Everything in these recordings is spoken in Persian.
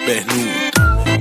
بهنود.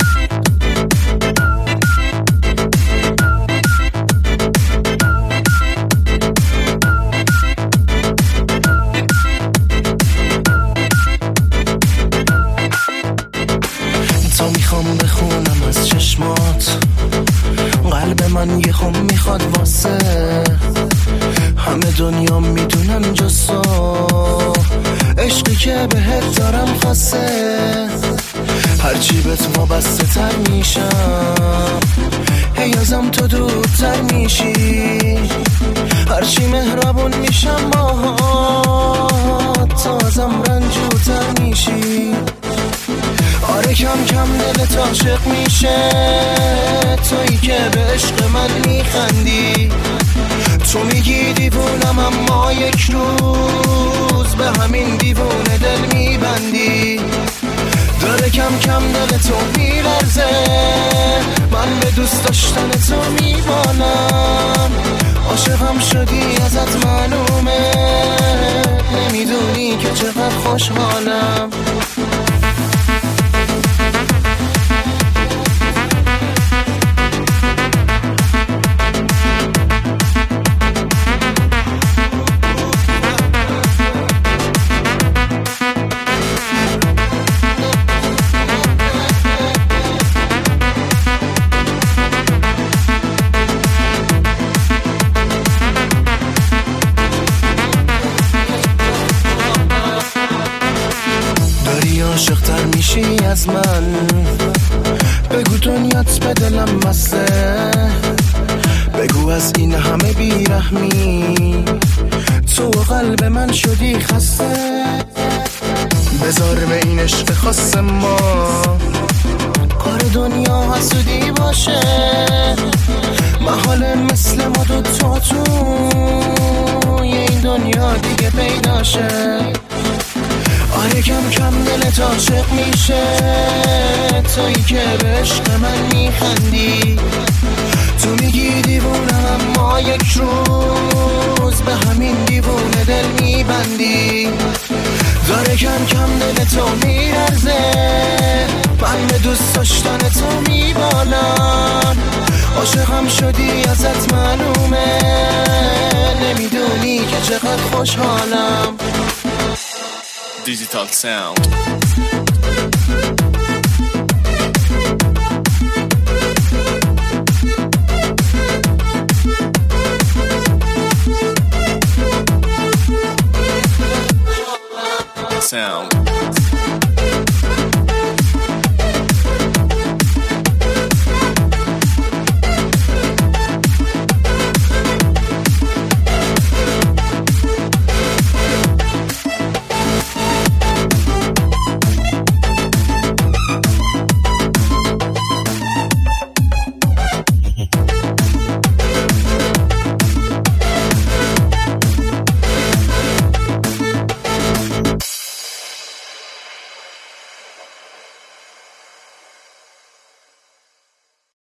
تا میخوام بخونم از چشمات، قلب من یه خم میخواد واسه همه دنیا میدونن جز تو، عشقی که بهت دارم خاصه. هرچی بهت وابسته تر میشم، هی ازم تو دورتر میشی. هرچی مهربون میشم باهات، تا ازم رنجورتر میشی. آره کم کم دلت عاشق میشه، تویی که به عشق من میخندی. تو میگی دیوونم اما یک روز به همین دیوونه دل میبندی. داره کم کم دل تو میلرزه، من به دوست داشتن تو میبالم. عاشقم شدی ازت معلومه، نمیدونی که چقدر خوشحالم. عاشق‌تر میشی از من، بگو دنیات به دلم مسته. بگو از این همه بیرحمی تو قلب من شدی خسته. بذار به این عشق خاص ما کار دنیا حسودی باشه. محال مثل ما دوتا تو این دنیا دیگه پیداشه. آره کم کم دلت عاشق میشه، تویی که به عشق من میخندی. تو میگی دیوونم اما یک روز به همین دیوونه دل میبندی. داره کم کم دل تو میرزه، من به دوست داشتن تو میبالم. عاشقم شدی ازت معلومه، نمیدونی که چقدر خوشحالم. Digital Sound. Sound.